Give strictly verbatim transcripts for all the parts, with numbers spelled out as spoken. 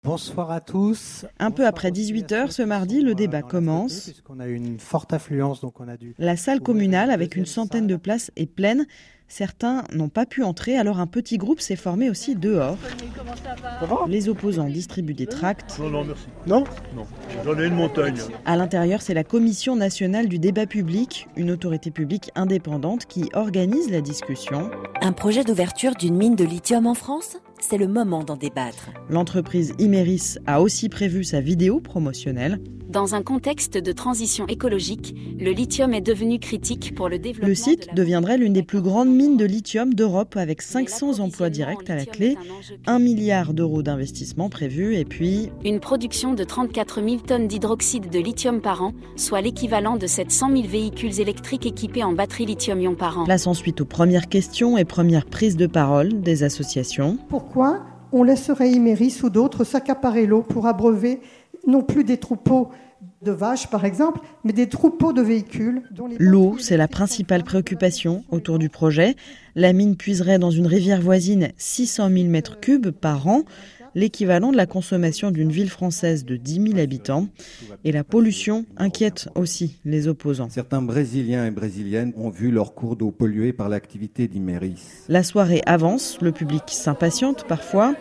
Bonsoir à tous. Un peu après dix-huit heures ce mardi, le débat commence. On a eu une forte affluence, donc on a dû... La salle communale, avec une centaine de places, est pleine. Certains n'ont pas pu entrer, alors un petit groupe s'est formé aussi dehors. Les opposants distribuent des tracts. Non, non, merci. Non Non, j'en ai une montagne. À l'intérieur, c'est la Commission nationale du débat public, une autorité publique indépendante qui organise la discussion. Un projet d'ouverture d'une mine de lithium en France ? C'est le moment d'en débattre. L'entreprise Imerys a aussi prévu sa vidéo promotionnelle. Dans un contexte de transition écologique, le lithium est devenu critique pour le développement. Le site de la... deviendrait l'une des plus grandes mines de lithium d'Europe avec cinq cents emplois directs à la clé, un milliard d'euros d'investissement prévu et puis... Une production de trente-quatre mille tonnes d'hydroxyde de lithium par an, soit l'équivalent de sept cent mille véhicules électriques équipés en batterie lithium-ion par an. Place ensuite aux premières questions et premières prises de parole des associations. Pourquoi on laisserait Imerys ou d'autres s'accaparer l'eau pour abreuver non plus des troupeaux de vaches par exemple, mais des troupeaux de véhicules dont les... L'eau, c'est la principale préoccupation autour du projet. La mine puiserait dans une rivière voisine six cent mille mètres cubes par an, l'équivalent de la consommation d'une ville française de dix mille habitants. Et la pollution inquiète aussi les opposants. Certains Brésiliens et Brésiliennes ont vu leur cours d'eau polluée par l'activité d'Imerys. La soirée avance, le public s'impatiente parfois.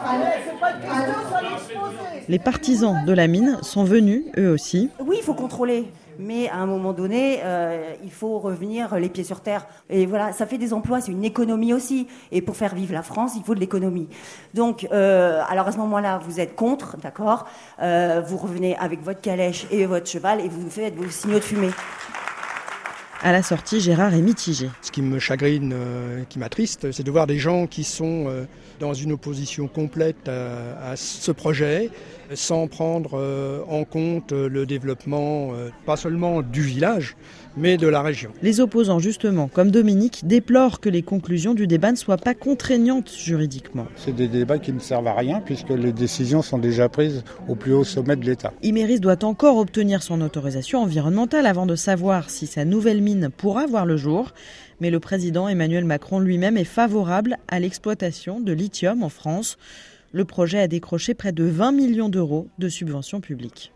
Les partisans de la mine sont venus, eux aussi. Oui, il faut contrôler. Mais à un moment donné, euh, il faut revenir les pieds sur terre. Et voilà, ça fait des emplois, c'est une économie aussi. Et pour faire vivre la France, il faut de l'économie. Donc, euh, alors à ce moment-là, vous êtes contre, d'accord euh, Vous revenez avec votre calèche et votre cheval et vous faites vos signaux de fumée. À la sortie, Gérard est mitigé. Ce qui me chagrine, euh, qui m'attriste, c'est de voir des gens qui sont euh, dans une opposition complète à, à ce projet, sans prendre euh, en compte le développement, euh, pas seulement du village, mais de la région. Les opposants, justement, comme Dominique, déplorent que les conclusions du débat ne soient pas contraignantes juridiquement. C'est des débats qui ne servent à rien, puisque les décisions sont déjà prises au plus haut sommet de l'État. Imerys doit encore obtenir son autorisation environnementale avant de savoir si sa nouvelle mine pourra voir le jour. Mais le président Emmanuel Macron lui-même est favorable à l'exploitation de lithium en France. Le projet a décroché près de vingt millions d'euros de subventions publiques.